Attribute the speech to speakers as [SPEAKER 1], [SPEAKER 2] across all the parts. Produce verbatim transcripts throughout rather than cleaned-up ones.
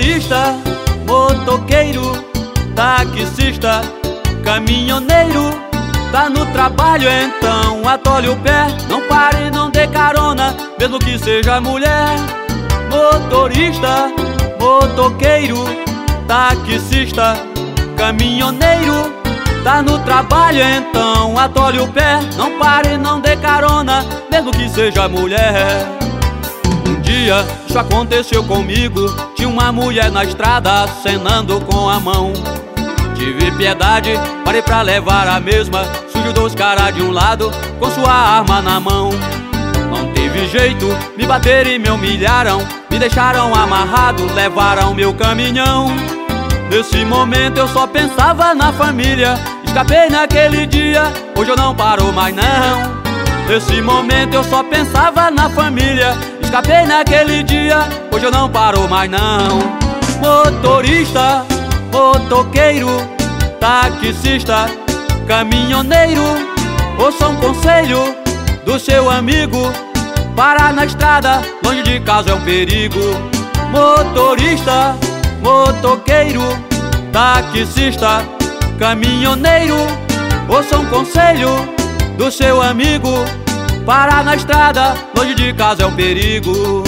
[SPEAKER 1] Motorista, motoqueiro, taxista, caminhoneiro, tá no trabalho então atole o pé. Não pare, não dê carona, mesmo que seja mulher. Motorista, motoqueiro, taxista, caminhoneiro, tá no trabalho então atole o pé. Não pare, não dê carona, mesmo que seja mulher. Um dia isso aconteceu comigo, tinha uma mulher na estrada acenando com a mão. Tive piedade, parei pra levar a mesma. Surgiu dois caras de um lado com sua arma na mão. Não teve jeito, me bateram e me humilharam, me deixaram amarrado, levaram meu caminhão. Nesse momento eu só pensava na família. Escapei naquele dia, hoje eu não paro mais não. Nesse momento eu só pensava na família. Escapei naquele dia, hoje eu não paro mais não. Motorista, motoqueiro, taxista, caminhoneiro, ouça um conselho do seu amigo. Parar na estrada, longe de casa é um perigo. Motorista, motoqueiro, taxista, caminhoneiro, ouça um conselho do seu amigo. Parar na estrada, longe de casa é um perigo.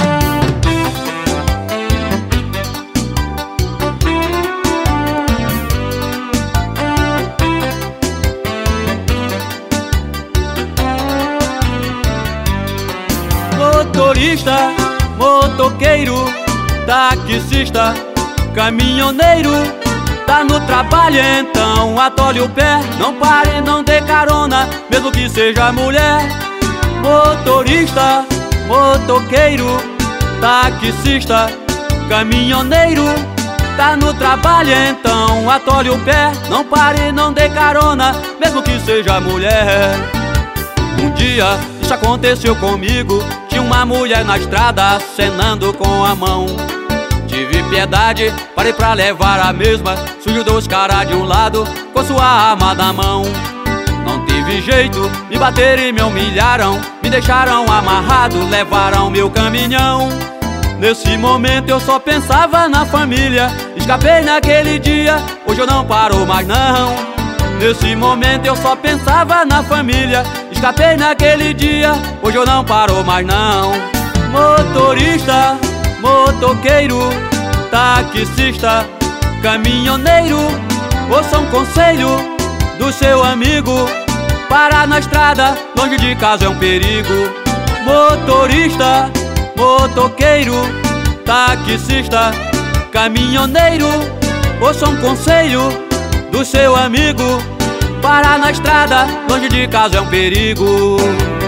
[SPEAKER 1] Motorista, motoqueiro, taxista, caminhoneiro, tá no trabalho então atole o pé. Não pare, não dê carona, mesmo que seja mulher. Motorista, motoqueiro, taxista, caminhoneiro, tá no trabalho então atole o pé. Não pare, não dê carona, mesmo que seja mulher. Um dia isso aconteceu comigo, tinha uma mulher na estrada acenando com a mão. Tive piedade, parei pra levar a mesma. Surgiu dois caras de um lado com sua arma na mão. Não tive jeito, me bateram e me humilharam, me deixaram amarrado, levaram meu caminhão. Nesse momento eu só pensava na família. Escapei naquele dia, hoje eu não paro mais não. Nesse momento eu só pensava na família. Escapei naquele dia, hoje eu não paro mais não. Motorista, motoqueiro, taxista, caminhoneiro, ouça um conselho do seu amigo. Parar na estrada, longe de casa é um perigo. Motorista, motoqueiro, taxista, caminhoneiro, ouça um conselho do seu amigo. Parar na estrada, longe de casa é um perigo.